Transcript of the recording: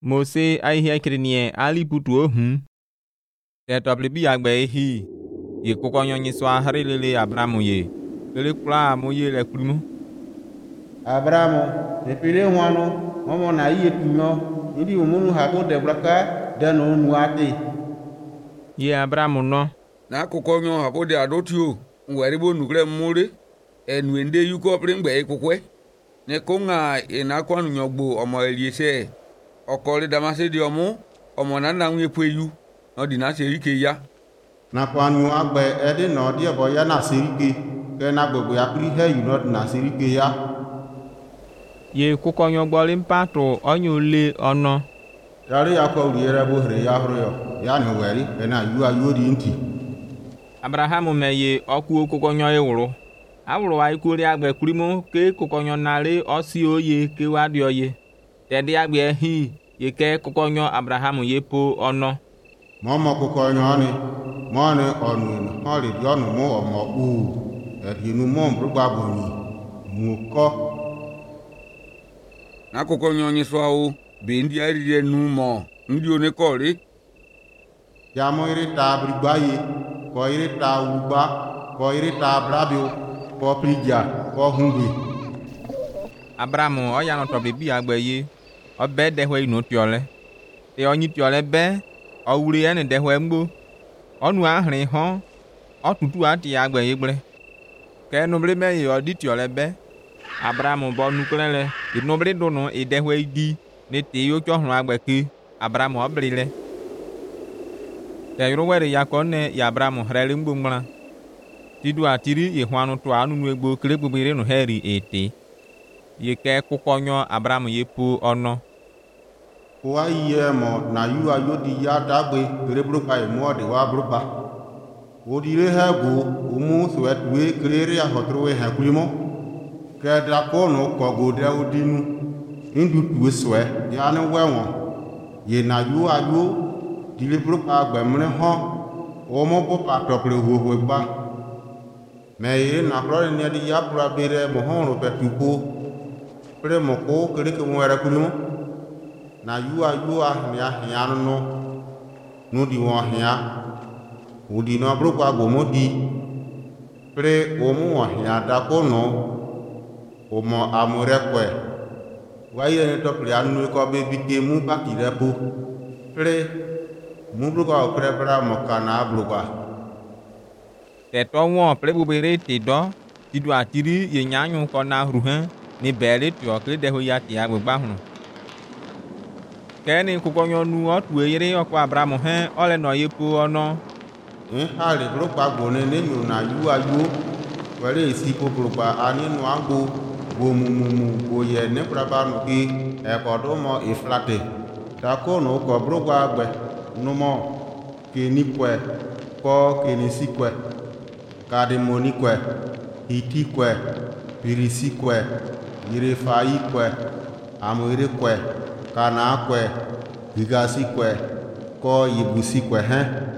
Mose ahihia krenie ali putu te toblibi agbe hi ye kokonyo nyiswa harilele Abrahamu ye lele kula mo ye le kulimo Abrahamu tepele hwanu momo na iye tunyo ndi umunu habo de braka dano nuate ye Abrahamu no na kokonyo habo de adotio ngwari bo nugre mmure enuende yuko pringbe kokwe ne konga ina kwanu nyogbo omo eliese okole damase di omo na na nwe peyu no di na serike ya na kwanu agbe ede no di ebo ya na serike ke na gbogbo ya pri he you not na serike ya ye kokonyo gboli mpato onyo le ono yari yakwa uriere bo hre ya hro yo ya ni weri na yu ayu di nti Abrahamu me ye oku kokonyo ewuru awuru wa ikuri agbe kurimo ke kokonyo nare osi oye ke wadi oye tedi agbe hi ye ke kokonyo Abrahamu ye po ono momo kokonyo ni mone onu hori yonu mo omo u edinu mo mbrugba boni muko na kokonyo nyiswa o be ndi arire nu mo ndi onekori ya mo ire ta brigbaye ko ire ta ugba ko ire ta brabio ko prija ko hungwe Abrahamu oya no toblibi agbe ye obe dehwe inu tiole te onyi tiole be owure ene dehwe mgbo onu ahrin ho otutu ati agbe ye gbre ke nubre me ye odi tiole be Abrahamu bo nuklele inubre dunu idehwe idi ne te yo chohun agbe ke Abrahamu obrile te yoro were yakone ya Abrahamu hrele mgbo ngmra tidu atiri ye hwanu to anu nu egbo kle gbobere no heri ete ye ke kokonyo Abrahamu ye po ono wa ye mo na yu ayodi ya dagbe kerebro kai mo de wa bruba odire ha go umu swet we krere ya hotro ha kulimo ke da ko no ko go de odinu indu tu swe ya ne wewo ye na yu ayu dilebro pa gbe mre ho o mo po pa to pre ho ho gba me ye na pro ne di ya pra bere mo ho ro petuko pre mo ko kere ke mo era kulimo na yu ahia hia no di won hia udi no bro kwa go modi pre o mu hia da ko no o mo amure kwe wa ye ne to pre anu ko be bite mu ba ki repo pre mu bro ko pre bra mo kana bro kwa te to won pre bubere ti do tidu atiri ye nyanyu ko na ruhan ni bele ti o kle de ho ya ti agbagba hun keni kokonyo nu otu eyire okwa Abrahamu he ole no yepo ono hali bro pa gone ne yu na yu ayu wele isi ko bro pa ani nu agbo go mumu go ye ne praba nu ki e ko do mo iflate ta ko no ko bro pa gbe nu mo ke ni kwe ko ke ni si kwe ka de moni kwe iti kwe pirisi kwe yire fai kwe amire kwe kana kwe gigasi kwe ko yibusi kwe he